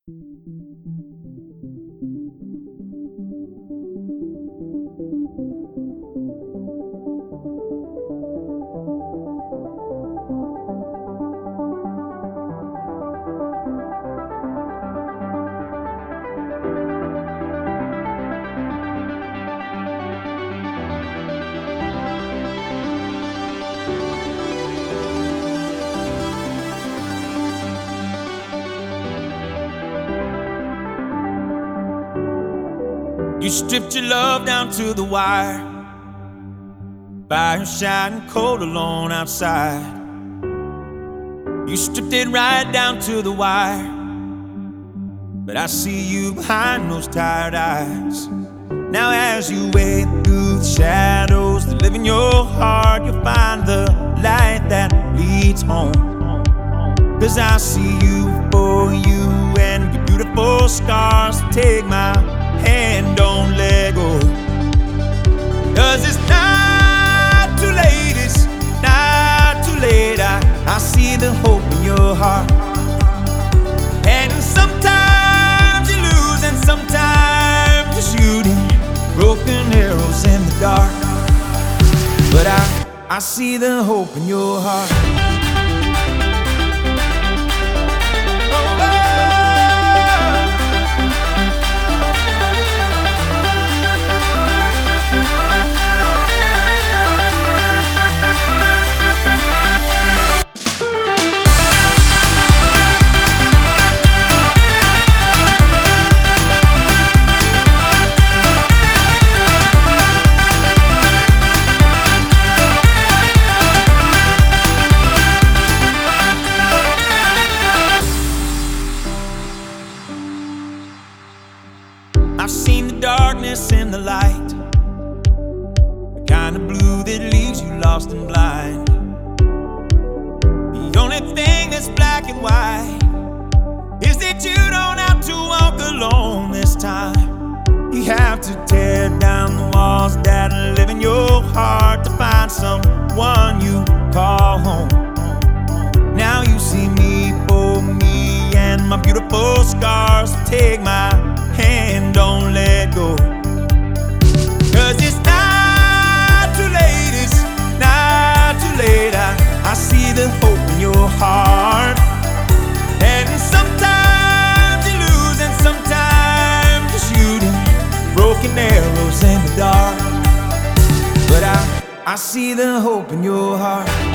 You stripped your love down to the wire. Fire shining cold alone outside. You stripped it right down to the wire. But I see you behind those tired eyes. Now as you wade through the shadows that live in your heart, you'll find the light that leads home. 'Cause I see you for you and your beautiful scars. Take my hand, don't let go. 'Cause it's not too late, it's not too late. I see the hope in your heart. And sometimes you lose and sometimes you're shooting broken arrows in the dark. But I see the hope in your heart. I've seen the darkness in the light, the kind of blue that leaves you lost and blind. The only thing that's black and white is that you don't have to walk alone this time. You have to tear down the walls that live in your heart to find someone you call home. Now you see me for me and my beautiful scars. Take my hand, don't let go. 'Cause it's not too late, it's not too late. I see the hope in your heart. And sometimes you lose and sometimes you're shooting broken arrows in the dark. But I see the hope in your heart.